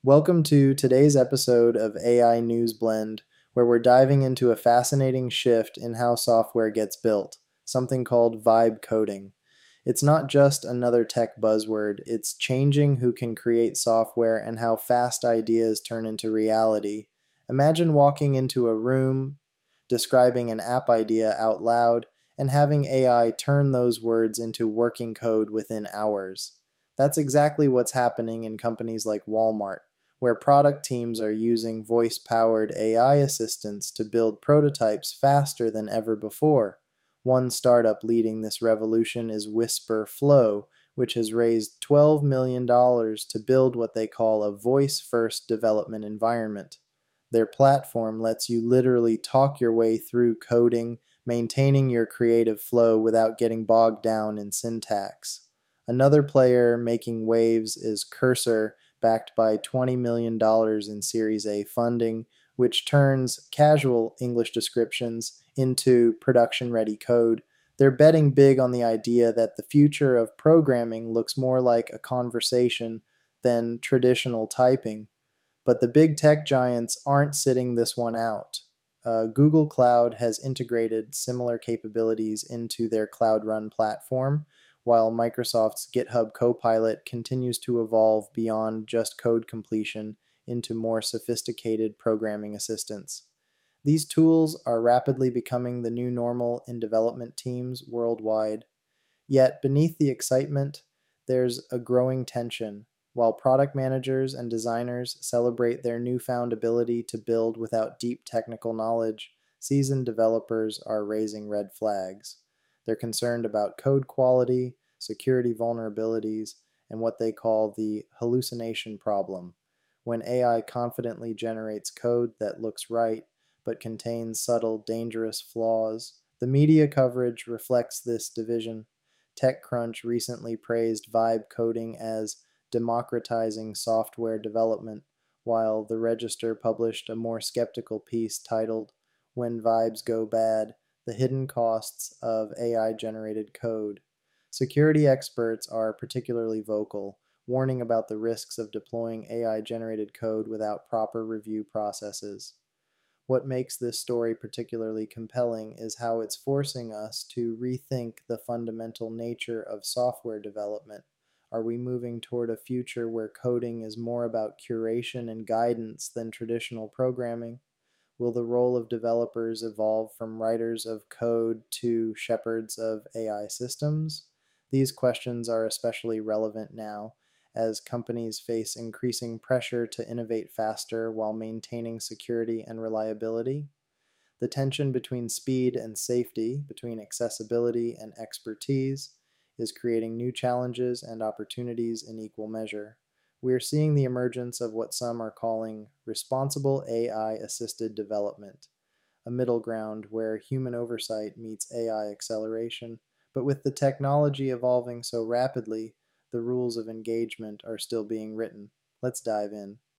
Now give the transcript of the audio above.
Welcome to today's episode of AI News Blend, where we're diving into a fascinating shift in how software gets built, something called vibe coding. It's not just another tech buzzword, it's changing who can create software and how fast ideas turn into reality. Imagine walking into a room, describing an app idea out loud, and having AI turn those words into working code within hours. That's exactly what's happening in companies like Walmart, where product teams are using voice-powered AI assistants to build prototypes faster than ever before. One startup leading this revolution is Whisper Flow, which has raised $12 million to build what they call a voice-first development environment. Their platform lets you literally talk your way through coding, maintaining your creative flow without getting bogged down in syntax. Another player making waves is Cursor, backed by $20 million in Series A funding, which turns casual English descriptions into production-ready code. They're betting big on the idea that the future of programming looks more like a conversation than traditional typing. But the big tech giants aren't sitting this one out. Google Cloud has integrated similar capabilities into their Cloud Run platform, while Microsoft's GitHub Copilot continues to evolve beyond just code completion into more sophisticated programming assistants. These tools are rapidly becoming the new normal in development teams worldwide. Yet, beneath the excitement, there's a growing tension. While product managers and designers celebrate their newfound ability to build without deep technical knowledge, seasoned developers are raising red flags. They're concerned about code quality, security vulnerabilities, and what they call the hallucination problem, when AI confidently generates code that looks right but contains subtle, dangerous flaws. The media coverage reflects this division. TechCrunch recently praised vibe coding as democratizing software development, while The Register published a more skeptical piece titled, When Vibes Go Bad, The Hidden Costs of AI-Generated Code. Security experts are particularly vocal, warning about the risks of deploying AI-generated code without proper review processes. What makes this story particularly compelling is how it's forcing us to rethink the fundamental nature of software development. Are we moving toward a future where coding is more about curation and guidance than traditional programming? Will the role of developers evolve from writers of code to shepherds of AI systems? These questions are especially relevant now, as companies face increasing pressure to innovate faster while maintaining security and reliability. The tension between speed and safety, between accessibility and expertise, is creating new challenges and opportunities in equal measure. We are seeing the emergence of what some are calling responsible AI-assisted development, a middle ground where human oversight meets AI acceleration. But with the technology evolving so rapidly, the rules of engagement are still being written. Let's dive in.